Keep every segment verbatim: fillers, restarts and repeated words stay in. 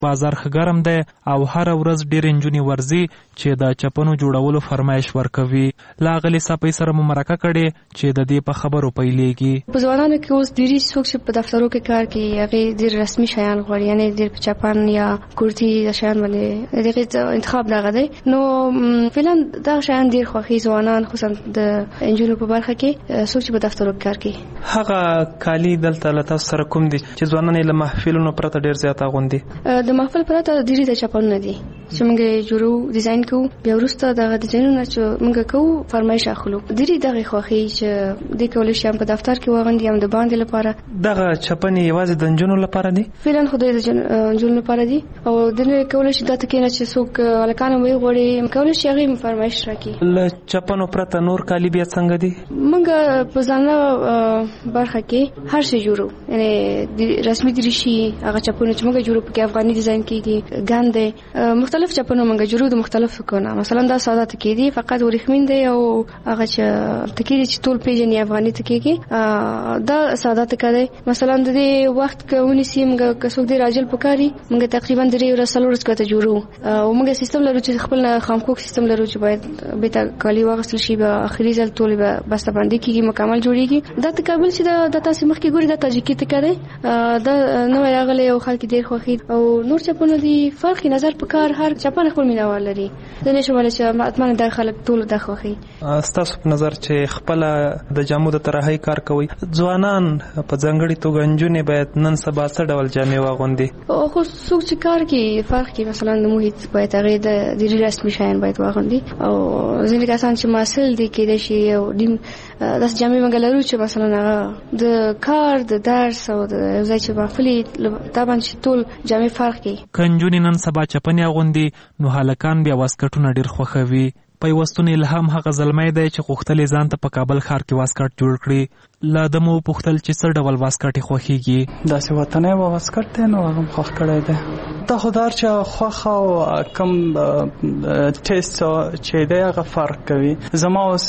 بازار ښه ګرم دی او هره ورځ ډېرې نجونې ورځي چې د چپنو جوړولو فرمایش ورکوي. له هغلې صافۍ سره مو مرکه کړې چې د دې په خبرو پیلېږي. په ځوانانو کې اوس ډېرې څوک چې په دفترو کې کار کوي هغې ډېر رسمي شیان غواړي، یعنې ډېر په چپن یا کورتي د شیان باندې د هغې انتخاب دغه دی. نو فعلا دغه شیان ډېر خوښوي ځوانان، خصوصا د نجونو په برخه کې څوک چې په دفترو کې کار کوي. هغه کالي دلته له تاسو سره کوم دي چې ځوانان یې له محفلونو پرته ډېر زیات اغوندي؟ د محفل پرته ډېرې د چپنونه دي چې موږ یې جوړو، ډیزاین کوو، بیا وروسته دغه ډیزاینونه چې موږ کوو فرمایش اخلو. ډېرې دغې خوښوي چې دې کولی شي هم په دفتر کې واغوندي هم د باندې لپاره. دغه چپنې یوازې د نجونو لپاره دي؟ فعلا خو د نجونو لپاره دي او دې کولی شي دته کې نه چې څوک هلکان هم وغواړي کولی شي هغې هم فرمایش راکړي. له چپنو پرته نور کالي بیا څنګه دي؟ موږ په ځانله برخه کې هر شی جوړو، یعنې رسمي دریشي، هغه چپنې چې موږ جوړو پکې افغاني ډیزاین کېږي، ګاندې، مختلف چپنونه موږ جوړو د مختلفو کونه. مثلا دا ساده تکې دي، فقط وریښمین دی او هغه چې تکې دي چې ټول پیژني افغاني تکې کې دا ساده تکه دی. مثلا د دې وخت کې ونیسي موږ که څوک دې راجل پکاري موږ تقریبا درې ورځې څلور ورځې کته جوړو او موږ سیستم لرو چې خپل خامکوک سیستم لرو چې باید بیت کالی واغستل شي، به اخري ځل ټول به بسته باندې کېږي، مکمل جوړیږي. دا تکابل چې د تاسو مخ کې ګوري دا تاجیکي تکه دی، دا نوې راغلی او خلک ډېر خوښي. او نور چپنه دي فرق نظر په کار هر چپنه خپل مینوال لري، زه نشم ویلی چې اتمنه دا خلک ټول دا خوښي. ستاسو په نظر چې خپله د جامو د طراحۍ کار کوي، ځوانان په ځانګړې توګه نجونې باید نن سبا څه ډول جامې واغوندي؟ خو څوک چې کار کوي فرق کوي، مثلا د محیط باید هغې د ډېرې رسمي شیان باید واغوندي او ځینې کسان چې محصل دي کېدای شي یو ډیم داسې جامې موږ لرو چې مثلا هغه د کار د درس او د یو ځای چې محفلي دا باندې ټول جامې فرق کوي. که نجونې نن سبا چپنې اغوندي نو هلکان بیا واسکټونه ډېر خوښوي. پیوستون الهام هغه زلمی دی چې غوښتل یې ځان ته په کابل ښار کې واسکټ جوړ کړي. له ده مو وپوښتل چې څه ډول واسکټ یې خوښېږي. داسې وطني واسکټ دی نو هغه م خوښ کړی دی. دا خو د هر چا خوښ او کوم ټیسټ چې دی هغه فرق کوي. زما اوس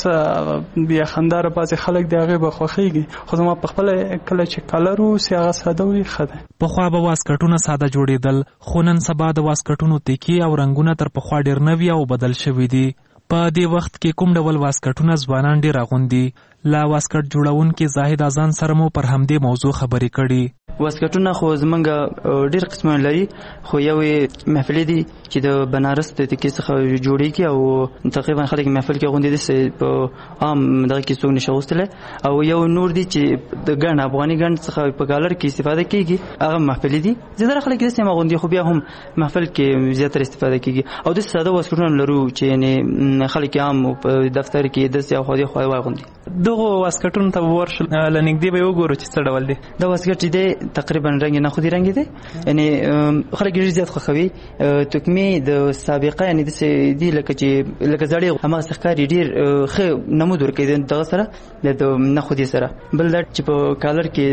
یخنداره بعضې خلک د هغې به خوښېږي، خو زما په خپله کله چې کلر اوسي هغه ساده وي ښه دی. پخوا به واسکټونه ساده جوړېدل، خو نن سبا د واسکټونو تکې او رنګونه تر پخوا ډېر نوي او بدل شوي دي. په دې وخت کې کوم ډول واسکټونه ځوانان ډېر اغوندي؟ له واسکټ جوړونکي زاهد اذان سره مو پر همدې موضوع خبرې کړي. واسکټونه خو زمونږ ډېر قسمونه لري، خو یو یې محفلي دي چې د بنارس د تکې څخه جوړېږي او تقریبا خلک محفل کې اغوندي، داسې په عام دغه کې څوک نشي اغوستلی. او یو نور دي چې د ګڼ افغاني ګڼ څخه په کالر کې استفاده کېږي، هغه محفلي دي. زیاتره خلک داسې هم اغوندي، خو بیا هم محفل کې زیاتره استفاده کېږي. او داسې ساده واسکټونه لرو چې یعنې خلک عام په دفتر کې داسې اخوا دې خوا واغوندي. دغو واسکټونو ته به ورشو، له نږدې به یې وګورو چې څه ډول دی. دا واسکټ چې دی تقریبا رنګ نخودي رنګ دی، یعنې خلک ډېر زیات خوښوي. تکمې د سابقه یعنې داسې دي لکه چې لکه زړې هماغسې ښکاري، ډېر ښه نمود ورکوي دغه سره د نخودي سره. بل دا چې په کالر کې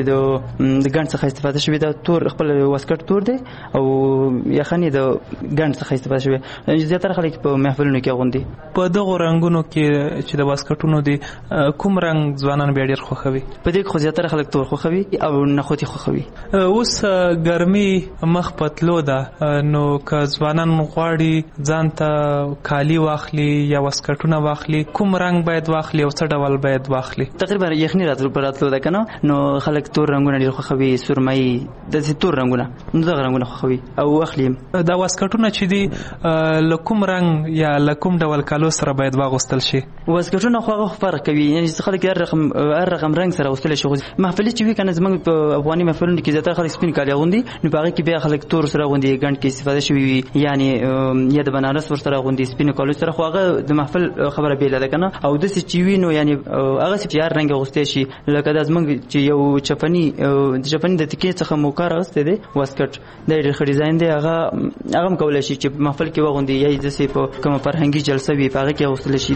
د ګڼ څخه استفاده شوې ده، تور خپل واسکټ تور دی او یخن یې د ګڼ څخه استفاده شوې. زیاتره خلک په محفلونو کې اغوندي. په دغو رنګونو کې چې د واسکټونو دي کوم رنګ ځوانان بیا ډېر خوښوي؟ په دې کې خو زیاتره خلک تور خوښوي او نخودي خوښوي. اوس ګرمي مخ په تلو ده، نو که ځوانان غواړي ځان ته کالي واخلي یا واسکټونه واخلي، کوم رنګ باید واخلي او څه ډول باید واخلي؟ تقریبا یخني راتلو پر راتلو ده که نه، نو خلک تور رنګونه ډېر خوښوي، سرمایي داسې تور رنګونه، نو دغه رنګونه خوښوي او اخلي. دا واسکټونه چې دي له کوم رنګ یا له کوم ډول کالو سره باید واغوستل شي؟ واسکټونه خو هغه فرق کوي، یعنې خلک هر رقم هر رقم رنګ سره اغوستلی شي. محفلي چې وي که نه، زموږ په افغاني محفلونو کې زیاتره خلک سپین کالي اغوندي، نو په هغې کې بیا خلک تور سره اغوندي، ګڼ کې استفاده شوي وي، یعنې یا د بنارس ورسره اغوندي سپینو کالو سره، خو هغه د محفل خبره بېله ده که نه. او داسې چې وي نو یعنې هغسې چې هر رنګ اغوستی شي، لکه دا زموږ چې یو چپني د چپني د تکې څخه مو کار اغوستی دی واسکټ، دا ډېر ښه ډیزاین دی. هغه هغه هم کولی شي چې محفل کې واغوندي، یا یې داسې په کومه فرهنګي جلسه وي په هغې کې اغوستلی شي.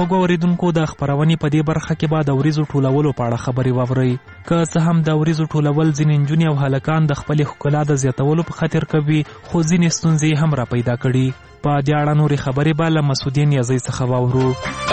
خوږو اوریدونکو د خپرونې په دې برخه کې به د وریځو ټولولو په اړه خبرې واورئ. که څه هم د وریځو ټولول ځینې نجونې او هلکان د خپلې ښکلا د زیاتولو په خاطر کوي، خو ځینې ستونزې هم را پیدا کړي. په دې اړه نورې خبرې به له مسعودي نیازۍ څخه واورو.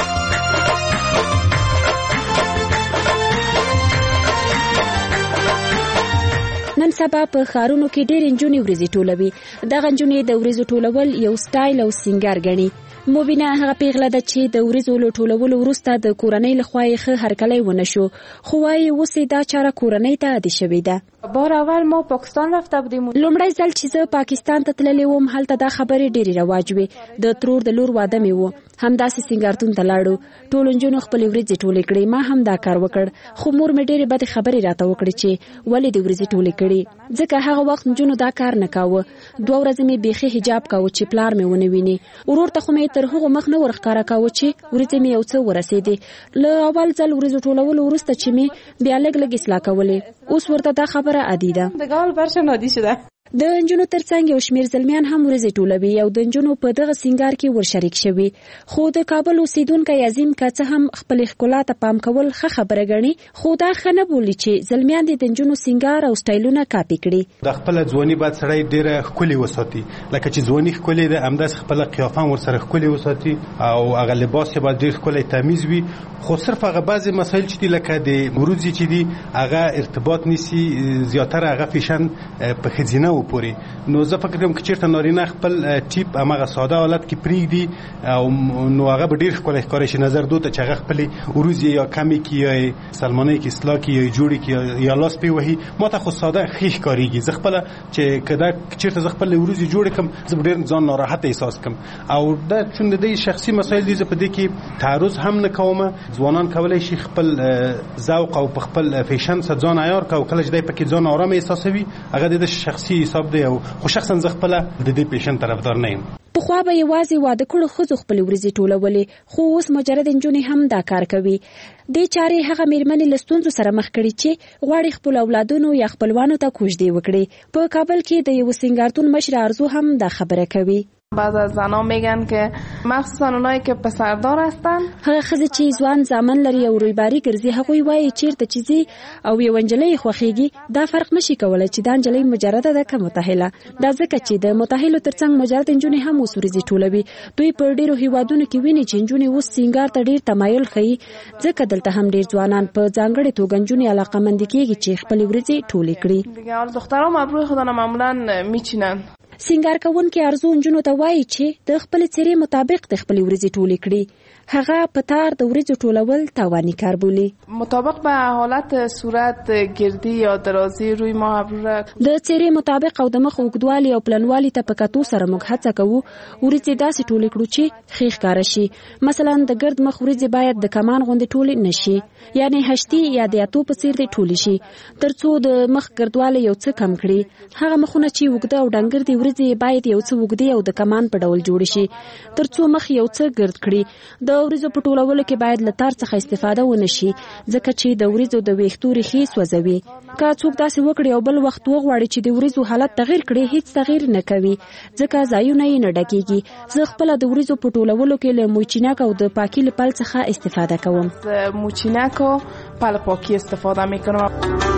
نن سبا په ښارونو کې ډېرې نجونې وریځې ټولوي. دغه نجونې د وریځو ټولول یو سټایل او سینګار ګڼي. مبینه هغه پیغله ده چې د وریځو له ټولولو وروسته د کورنۍ لخوا یې ښه هرکلی ونه شو، خو وایي اوس یې دا چاره کورنۍ ته عادي شوې ده. بار اول ما پاکستان رفته بودیم. لومړی ځل چې زه پاکستان ته تللی وم، هلته دا خبرې ډېرې رواج وې. د ترور د لور واده مې و، همداسې سینګارتون ته لاړو. ټولو نجونو خپلې وریځې ټولې کړې. ما هم دا کار وکړ، خو مور مې ډېرې بدې خبرې راته وکړې چې ولې دې وریځې ټولې کړې، ځکه هغه وخت نجونو دا کار نه کاوه. دوه ورځې مې بیخي حجاب کاوه چې پلار مې ونه ویني. ورور ته خو مې تر هغو مخ نه ورښکاره کاوه چې وریځې مې یو څه ورسېدې. له اول ځل وریځو ټولولو وروسته چې مې بیا لږ لږ اصلاح کولې، اوس ورته دا خبره عادي ده. دګال برشن عادي شده. د نجونو ترڅنګ یو شمیر زلمیان هم وریځې ټولوي او د نجونو په دغه سینګار کې ورشریک شوي. خو د کابل اوسیدونکی عظیم که څه هم خپلې ښکلا ته پام کول ښه خبره ګڼي، خو دا ښه نه بولي چې زلمیان دې د نجونو سینګار او سټایلونه کاپي کړي. د خپله ځواني باید سړی ډېره ښکلې وساتي، لکه چې ځواني ښکلې ده همداسې خپله قیافه هم ورسره ښکلې وساتي او هغه لباس یې باید ډېر ښکلی تمیز وي. خو صرف هغه بعضې مسایل چې دي لکه د وروځې چې دي هغه ارتباط نیسي، زیاتره هغه فیشن په ښځینه و پورې. نو زه فکر کوم که چېرته نارینه خپل ټیپ هماغه ساده حالت کې پرېږدي او نو هغه به ډېر ښکلی ښکاری شي نظر دو ته چې هغه خپلې وروځې یا کمې کړي یا یې سلمانۍ کې اصلاح کړي یا یې جوړې کړي یا لاس پرې وهي. ما ته خو ساده ښې ښکارېږي. زه خپله چې که دا چېرته زه خپلې وروځې جوړې کړم زه به ډېر ځان ناراحته احساس کړم. او دا چون د دې شخصي مسایل دي، زه په دې کې تعرض هم نه کوم. ځوانان کولی شي خپل ذوق او په خپل فیشن سره ځان عیار کړي او کله چې دی پکې ځان آرام احساسوي هغه د شخصي حساب دی. خو شخصا زه خپله د دې پیشن طرفدار نه یم. پخوا به یوازې واده کړو ښځو خپلې وریځې ټولولې، خو اوس مجرد نجونې هم دا کار کوي. دې چارې هغه میرمنې له ستونزو سره مخ کړي چې غواړي خپل اولادونو یا خپلوانو ته کوژدې وکړي. په کابل کې د یو سینګارتون مشر ارزو هم دا خبره کوي. بعض از زنا میگن که مخصوصا اونایی که پسردار هستن، هغه ښځې چې ځوان زامن لري او رویباري ګرځي، هغوی وایي چیرته چې ځي او یو نجلۍ خوښیږي دا فرق نشي کولی چې دا نجلۍ مجرده ده که متحله. دا ځکه چې د متحلو ترڅنګ مجرد نجونې هم اوس وریځې ټولوي. دوی په ډېرو هیوادونو کې ویني چې نجونې اوس سینګار ته ډېر تمایل ښیي، ځکه دلته هم ډېر ځوانان په ځانګړې توګه نجونې علاقه‌مندې کېږي چې خپلې وریځې ټولې کړي. دیگه حال دخترها مبروی خودن معمولا میچینن. سینګار کوونکې ارزو نجونو ته وایي چې د خپلې څېرې مطابق د خپلې وریځې ټولې کړي. هغه په تار د وریځو ټولول تاواني کار بولي. مطابق به حالت صورت گردی یا درازي روی ما ابروره د څېرې مطابق او د مخ اوږدوالي او پلنوالي ته په کتو سره موږ هڅه کوو وریځې داسې ټولې کړو چې ښې ښکاره شي. مثلا د ګرد مخ وریځې باید د کمان غوندې ټولې نه شي، یعنې هشتي یا د اتو په څېر دې ټولې شي، تر څو د مخ ګردوالی یو څه کم کړي. هغه مخونه چې اوږده او ډنګر دي وریځې باید یو څه اوږدې او د کمان په ډول جوړې شي، تر څو مخ یو څه ګرد کړي. د وریځو په ټولولو کې باید له تار څخه استفاده ونه شي، ځکه چې د وریځو د ویښتو ریښې سوځوي. که څوک داسې وکړي او بل وخت وغواړي چې د وریځو حالت تغیر کړي، هیڅ تغیر نه کوي، ځکه ځایونه یې نه ډکېږي. زه خپله د وریځو په ټولولو کې له موچینک او د پاکي له پل څخه استفاده کوم. موچینک او پل پاکی استفاده میکنم.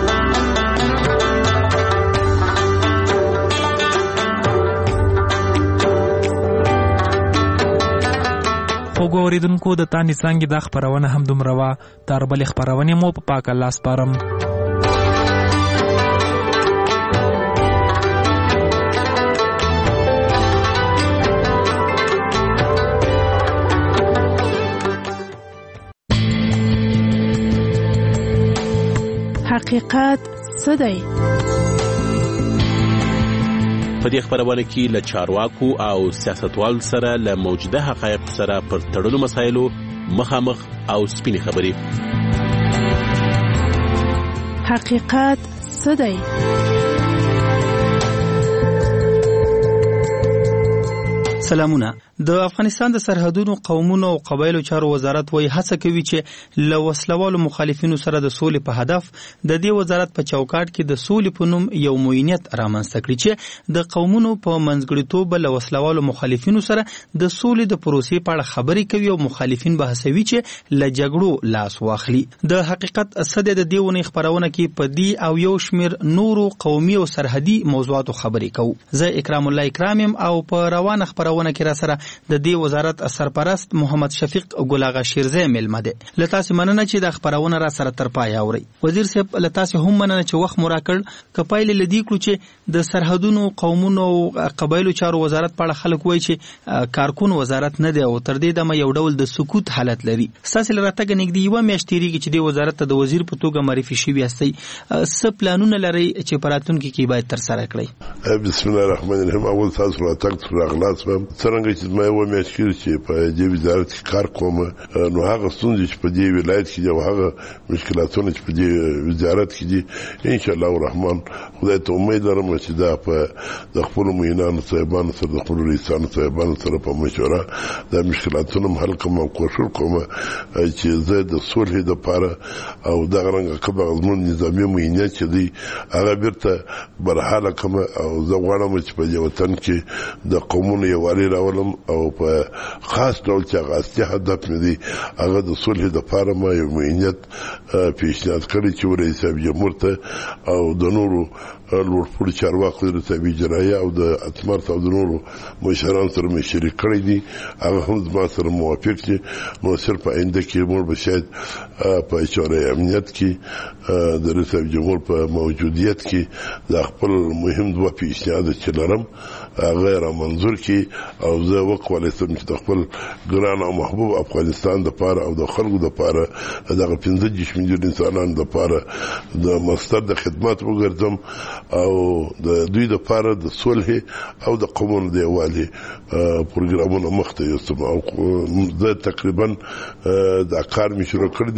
خوږو اوریدونکو د تانې څانګې دا خپرونه هم دومره وه. تر بلې خپرونې مو په پاک الله سپارم. حقیقت څه دی؟ په دې خبرونه کې له چارواکو او سیاستوالو سره له موجوده حقایق سره پر تړلو مسایلو مخامخ او سپینې خبرې. حقیقت څه دی؟ سلامونه. د افغانستان د سرحدونو قومونو او قبایلو چارو وزارت وایي هڅه کوي چې له وسلوالو مخالفینو سره د سولې په هدف د دې وزارت په چوکاټ کې د سولې په نوم یو موینیت رامنځته کړي چې د قومونو په منځګړیتوب له وسلوالو مخالفینو سره د سولې د پروسې په اړه خبرې کوي او مخالفین به هڅوي چې له جګړو لاس واخلي. د حقیقت صد د دې ونې خبرونه کې په دې او یو شمیر نورو قومي او سرحدي موضوعاتو خبرې کوو. زه اکرام الله اکرامم او په روانه خبرونه کې را سره د دې وزارت سرپرست محمد شفیق ګلاغه شیرزی ملمه ده. لتاسې مننه چې د خبرونه را سره تر پای اوري. وزیر صاحب لتاسې هم مننه چې وخت مو راکړ. کپایل لدی کړو چې د سرحدونو قومونو او قبایلو چارو وزارت په اړه خلک وایي چې کارکون وزارت نه دی او تر دې دمه یو ډول د سکوت حالت لري. ستاسې لراتګ نږدې یو میاشت تیریږي چې د وزارت ته د وزیر په توګه معرفي شوي یاستئ. څه پلانونه لرئ چې په راتلونکي کې باید ترسره کړئ؟ بسم الله الرحمن الرحیم. اول تاسو راتګ تر اخلاص هم څنګه چې ما یو میاشت کې چې په دې وزارت کې کار کوم نو هغه ستونزې چې په دې ولایت کې او هغه مشکلاتونه چې په دې وزارت کې دي ان شاء الله الرحمن خدای ته امید لرم چې دا په د خپل مینانو صاحبانو سره د خپل رئیسانو صاحبانو سره په مشوره د مشکلاتونو حل کوم او کوشش کوم چې زه د صلح لپاره او د غرنګ کبه غزمون نظامی مینه چې دی هغه بیرته برحاله کوم او زه غواړم چې په دې وطن کې د قومونو یووالي راولم او په خاص ډول چې هغه اصلي هدف مې دی هغه د صلح لپاره ما یو مینت پیشنهاد کړی چې رئیس جمهور ته او د نورو لوړپوړي چارواکو د تابع جرایه او د اتمر او د نورو مشران سره مې شریک کړی دي. هغه هم زما سره موافق دي. نو صرف آینده کې موږ به شاید په چارې امنیت کې د رئیس جمهور په موجودیت کې د خپل مهم دوه پیشنهاد چې لرم هغه را منظور کړي او زه وکولای شم چې د خپل ګران او محبوب افغانستان دپاره او د خلکو دپاره دغه پنځه دېرش میلیون انسانانو دپاره د مستر د خدمت وګرځم او د دوی دپاره د صلح او د قومونو د یووالي پروګرامونه مخته یوسم او زه تقریبا دا کار مې شروع کړی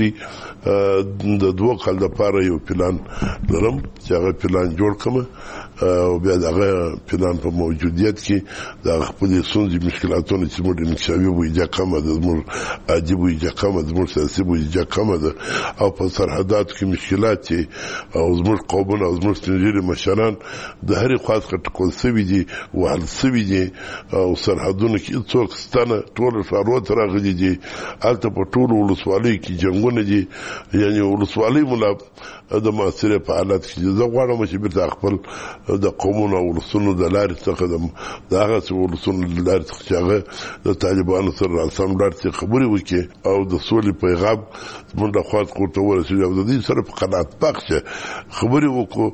دی. د دوه کال دپاره یو پلان لرم چې هغه پلان جوړ کړم او بیا دغه پلان په موجودیت کې د خپل ستونزې مشکلاتونه چې موږ انکشافي بوجه کمه ده زموږ عادي بوجه کمه ده زموږ سیاسي بوجه کمه ده او په سرحداتو کې مشکلات چې او زموږ قومونه او زموږ سپین ږیري مشران د هرې خوا څخه ټکول سوي دي وهل سوي دي او سرحدونو کې هېڅوک ستنه ټول ښارونو ته راغلي دي. هلته په ټولو ولسوالیو کې جنګونه دي یعنې ولسوالۍ ملا د معاصرې په حالت کې زه غواړم چې بیرته خپل د قومونو او ولسونو د لارې څخه د هغه ولسونو د لارې څخه چې هغه د طالبانو سره راسم لارې څخه خبرې وکړي او د سولې پیغام زموږ د خوا څخه ورته ورسېږي او د دې سره په قناعت بخشه خبرې وکړو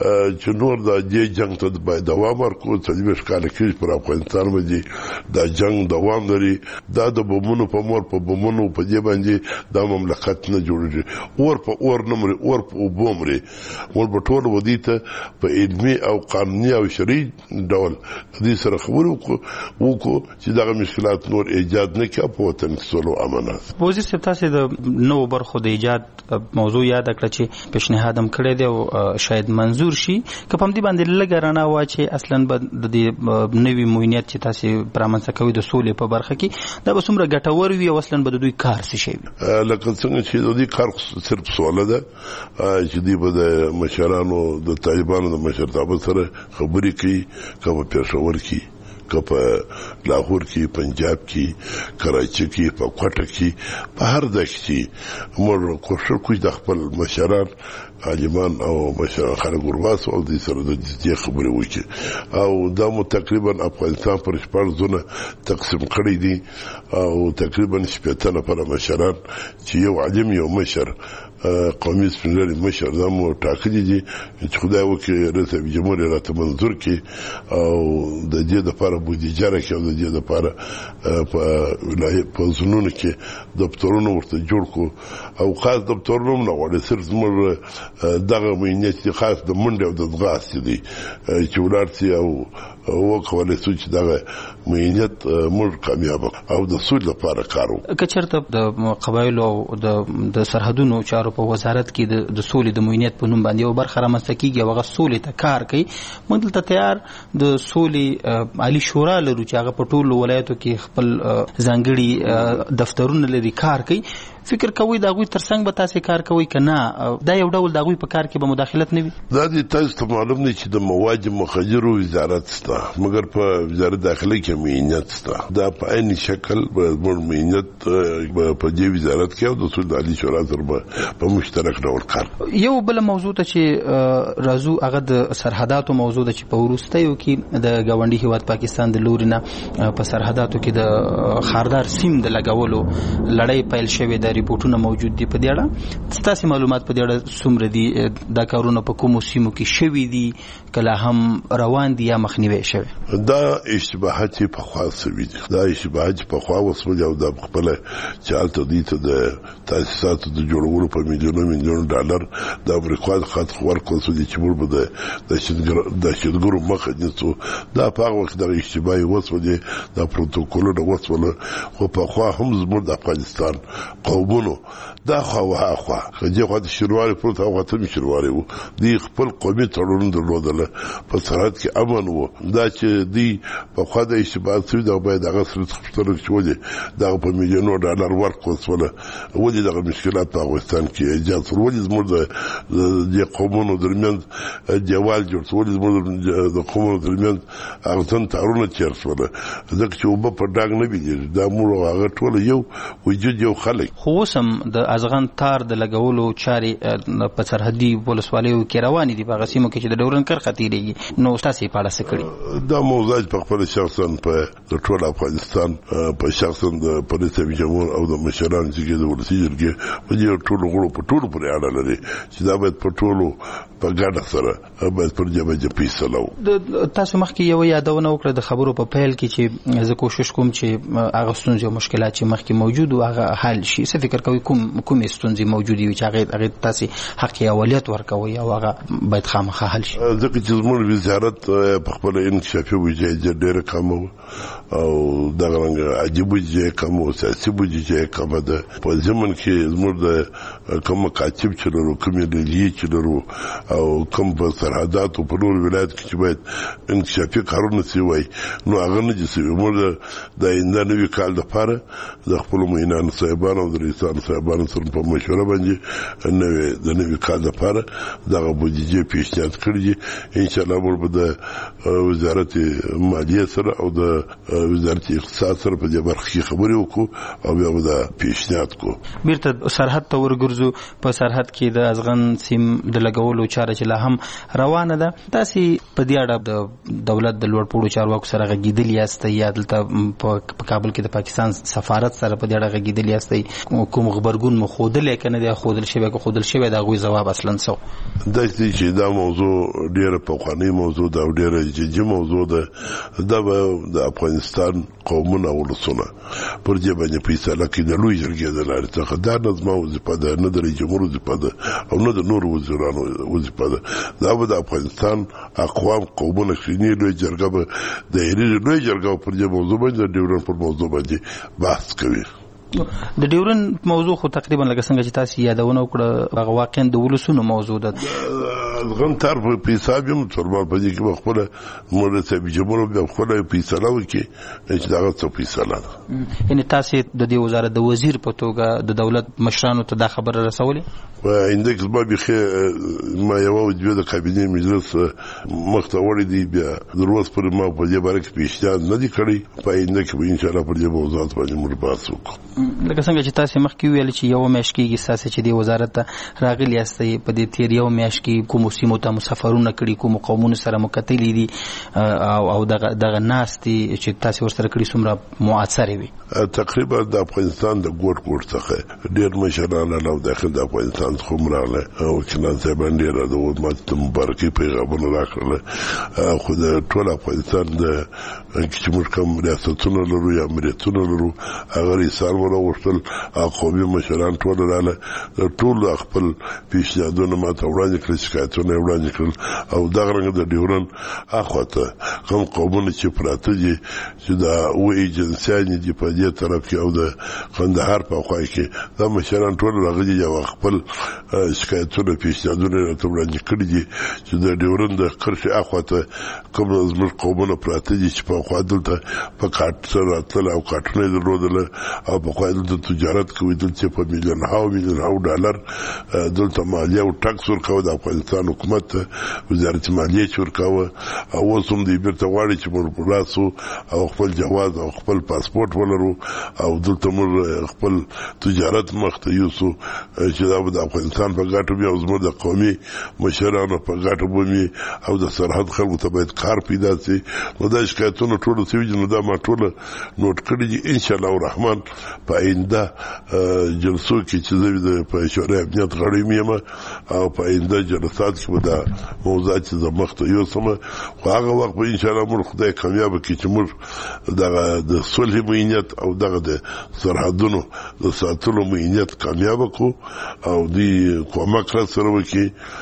چې نور د دې جنګ ته باید دوام ورکړو. څلوېښت کاله کېږي پر افغانستان باندې دا جنګ دوام لري. دا د بمونو په مور په بمونو په دې باندې دا مملکت نه جوړېږي. اور په اور نه مري اور په اوبو مري. موږ به ټول ودې ته په علمي او قانوني او شرعي ډول دې سره خبرې وکړو چې دغه مشکلات نور ایجاد نه کړي په وطن کې سوله او امنیت. وزیر صاحب تاسې د نوو برخو د ایجاد موضوع یاد کړه چې پیشنهاد هم کړی دی او شاید منظور شي. که په همدې باندې لږه رڼا واچوي اصلا به د دې نوي موینیت چې تاسې رامنځته کوئ د سولې په برخه کې دا به څومره ګټور وي او اصلا به د دوی کار څه شی وي؟ لکه څنګه چې د دوی کار صرف سوله ده چې دوی به د مشرانو د طالبانو د مشرتابه سره خبرې کوي که په پېښور کې که په لاهور کې پنجاب کې کراچي کې په کوټه کې په هر ځای کې موږ کوشش کوو د خپل مشران عالمان او مشران خلک ورباسو او دوی سره د دې خبرې وکړي او دا مو تقریبا افغانستان پر شپږ زونه تقسیم کړی دي او تقریبا شپېته نفره مشران چې یو عالم یو مشر قومي سپین ږیري مشر دا مو ټاکلي دي چې خدای وکړي رئیس جمهور یې راته منظور کړي او د دې دپاره بودیجه راکړي او د دې دپاره په پوهنتونونو کې دفترونه ورته جوړ کړو او خاص دفترونه هم نه غواړي صرف زموږ دغه مینیت چې خاص د منډې او د ځغاستې دی چې ولاړ سي او وکولای شو چې دغه معینیت موږ کامیاب او د سولې لپاره کار وکړو. که چېرته د قبایلو او د سرحدونو چارو په وزارت کې د سولې د معینیت په نوم باندې یو برخه رامنځته کېږي او هغه سولې ته کار کوي، موږ دلته تیار د سولې عالي شورا لرو چې هغه په ټولو ولایتو کې خپل ځانګړي دفترونه لري، کار کوي. فکر کوي دا غوي ترڅنګ به تاسو کار کوي کنه دا یو ډول دا غوي په کار کې به مداخلت نه وي؟ دا د تاسو ته معلوم نه چې د مواد مخدرو وزارت ستا مګر په وزارت داخله کې معینیت ستا، دا په عین شکل به معینیت په دې وزارت کې او د سود علی شورا سره په مشترک ډول کار. یو بل موضوع ته چې راځو هغه د سرحداتو موضوع ده چې په وروستیو کې د ګاونډي هیواد پاکستان د لوري نه په سرحداتو کې د خاردار سیم د لګولو لړۍ پیل شوې ده، ریپورتونه موجود دي. په دې اړه ستاسو معلومات په دې اړه څومره دي؟ دا کارونه په کومو سیمو کې شوي دي، کله هم روان دي یا مخنیوي شوي؟ دا اشتباهات په خوا سوي دي، دا اشتباهات په خوا وسول او د خپل چالت دي ته د تاسیساتو د جوړولو په میلیونونو میلیون ډالر د امریکا د خاط ورکول سو دي چې موږ به د شتګرو مخه نیسو. دا په هغه وخت د اشتباهي وسول دي، د پروتوکولونو وسول خو په خوا هم زموږ د افغانستان قومونو دا خوا وها خوا خدي خوا د شروعي پروت هغه ته شروعي وو دی خپل قومي تړون درلودل په سرحد کې امن وو. دا چې دی په خوا د اشتباهات سوي دا باید هغه سره خپل شوې دا په میلیونو ډالر ورکول سوله ودی دغه مشکلات په افغانستان کې ایجاد سره ودی زموږ د قومونو درمیان دیوال جوړ سو، ودی زموږ د قومونو درمیان هغه څن تړون چیر سوله ځکه چې وب په ډاګ نه بيږي دا موږ هغه ټول یو وجود یو خلک. خو سم د ازغن تار د لګولو چارې په سرحدي ولسوالیو کې روانې دي په غسیمو کې چې د ډورن کرخه تیریږي. نو تاسو یې پاړه سکړي دا موضوع په خپل شخصا په د ټول افغانستان په شخصا د پولیس جمهور او د مشران چې د ولسی جرګې په دې ټول غړو په ټول پرې اړه لري چې دا باید په ټولو په ګډه سره باید پر جبه جپی سلو. تاسو مخکې یو یادونه وکړه د خبرو په پیل کې چې زه کوشش کوم چې هغه ستونزې او مشکلات چې مخکې موجود او هغه حل شي. څه فکر کوي کوم کوم ستونزې موجودې وي چې هغه هغه تاسو حق اولویت ورکوي او هغه باید خامخا حل شي؟ ځکه چې زموږ وزارت په خپل انکشافي وجه ډېر کم او دا څنګه عجیب وجه کم او سیاسي وجه کم ده. په زمون کې زموږ د کوم کاتب چلو کوم دلی چلو او کوم په سرحدات او په نور ولایت کې چې باید انکشافي کارونه سی وای نو هغه نه دي. موږ د آینده نوي کال لپاره د خپل مینانو صاحبانو او د رئیسانو صاحبانو سره په مشوره باندې نوې د نوي کال لپاره دغه بودیجه پیشنهاد کړی دي. ان شاء الله موږ به د وزارت مالیه سره او د وزارت اقتصاد سره په دې برخه کې خبرې وکړو او بیا به دا پیشنهاد کوو. بیرته سرحد ته ورګرځو. په سرحد کې د ازغن سیم د لګولو چاره چې لا هم روانه ده. تاسو په دې اړه د دولت د لوړپوړو چارواکو سره غږیدل یاست یا دلته په کابل کې د پاکستان سفارت سره په دې اړه غږیدل یاست؟ کوم خبرګون مو خودل کنه د خودل شوی که خودل شوی دا غوي جواب اصلا سو د دې چې دا موضوع ډیره په قانوني موضوع دا ډیره جدي موضوع ده. دا د افغانستان قومونه ولسونه پر دې باندې فیصله کوي د لوی جرګې د لارې څخه. دا نظم او وظیفه ده نه د جمهور وظیفه ده او نه د نور وزیرانو وظیفه ده. دا د افغانستان اقوام قومونه خني لوی جرګه به د لوی جرګه پر دې موضوع باندې د ډیورن پر موضوع باندې بحث کوي. د ډیورن موضوع خو تقریبا لکه څنګه چې تاسو یادونه وکړه هغه واقعا د ولسونو موضوع ده. غن تر په حساب یم تربار په دې کې خپل مرتب جمهور به خپل فیصله وکړي چې دا څه فیصله ده. یعنی تاسو د دې وزارت د وزیر په توګه د دولت مشرانو ته دا خبره رسولې؟ و اندکس با بخي ما یو وجوه د کابینه مجلس مختوړی دی بیا دروس پر ما په دې باره کې پیشنهاد نه دی کړی. په اندکس به ان شاء الله پر دې موضوعات باندې موږ بحث وکړو. لکه څنګه چې تاسو مخکې ویل چې یو میاشت کېږي تاسو چې د وزارت ته راغلی یاستئ په دې تیر یو میاشت کې کوم سیمو ته مسافرونه کړي کوم قومونو سره مکتلې دي او او دغه دغه ناس دي چې تاسو ورسره کړي څومره مؤثر وي؟ تقریبا د افغانستان د ګوټ ګوټ څخه ډېر مشران له داخل د افغانستان څخه مراله او کله چې باندې را د ودمات مبارکي پیغامونه راکړل خو د ټول افغانستان د چې موږ کوم ریاستونه لرو یا امریتونه لرو هغه رسال ولا وشتل قومي مشران ټول رااله ټول خپل پیشنهادونه ما ته وړاندې کړل شکایت شکایتونه وړاندې کړل او دغه رنګ د ډیورن اخواته کوم قومونه چې پراته دي چې دا و ایجنسیان دي په دې طرف کې او د قندهار په خوا کې دا مشران ټول راغلي دي او خپل شکایتونه پیشنهادونه راته وړاندې کړي دي چې د ډیورن د کرښې اخواته کوم زموږ قومونه پراته دي چې په خوا دلته په کاټ سره راتلل او کاټونه یې درلودل او په خوا دلته تجارت کوي دلته په میلیون هاو میلیون هاو ډالر دلته مالیه او ټاکس ورکوه د افغانستان حکومت وزارت مالیه چې ورکوه او اوس هم دوی بیرته غواړي چې موږ راسو او خپل جواز او خپل پاسپورت ولرو او دلته موږ خپل تجارت مخته یوسو چې دا د افغانستان په ګټه وي او زموږ د قومي مشرانو په ګټه وي او د سرحد خلکو ته باید کار پیدا شي. نو دا شکایتونه ټول څه وي نو دا ما ټول نوٹ کړی دي ان شاء الله الرحمن په آینده جلسو کې چې زه د په شورای امنیت غړی میم او په آینده جلسات کې به دا موضوعات چې مخته یوسم خو هغه وخت به ان شاء الله موږ خدای کامیاب کړي چې موږ دغه د صلح مینیت او دغه د سرحدونو د ساتلو مینیت کامیاب کو او دی کومک را سره وکړي.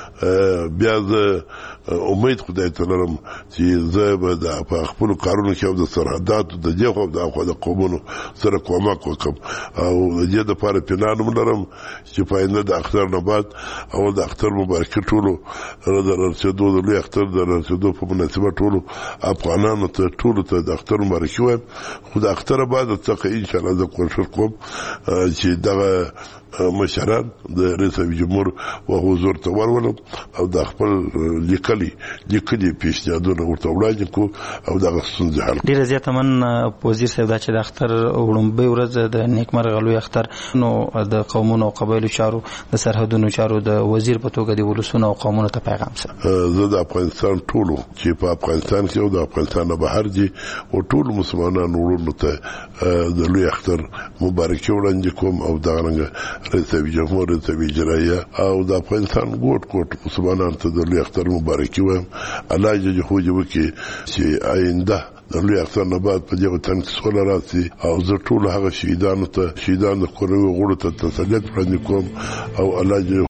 بیا زه امید خدای ته لرم چې زه به د خپل کارونو کې او د سرحداتو د دې خو د خو د قومونو سره کومک وکم او د دې لپاره پلان لرم چې په آینده د اختر نه بعد او د اختر مبارک ټولو د رسېدو د لوی اختر د رسېدو په مناسبت ټولو افغانانو ته ټولو ته د اختر مبارک وایم. خو د اختر بعد څخه ان شاء الله زه کوشش کوم چې دغه مشران د رئیس جمهور او حضور ته ورولم او د خپل لیکلي لیکلي پیشنهادونه ورته وړاندې کو او دغه ستونزې حل ډیره زیاته من وزیر صاحب دا چې د اختر وړاندې ورځ د نیکمرغه لوی اختر نو د قومونو او قبایلو چارو د سرحدونو چارو د وزیر په توګه د ولسونو او قومونو ته پیغام سره زه د افغانستان ټولو چې په افغانستان کې او د افغانستان نه بهر دي او ټول مسلمانانو ورونو ته د لوی اختر مبارکي وړاندې کوم او دا رنګ رئیس جمهور رئیس اجرائیه او د افغانستان ګوټ ګوټ مسلمانانو ته د لوی اختر مبارکي وایم. الله جل جلاله وکړي چې آینده د لوی اختر نه بعد په دې وطن کې سوله راشي او زه ټول هغه شهیدانو ته شهیدان د کورنۍ غړو ته تسلیت وړاندې کوم او الله جل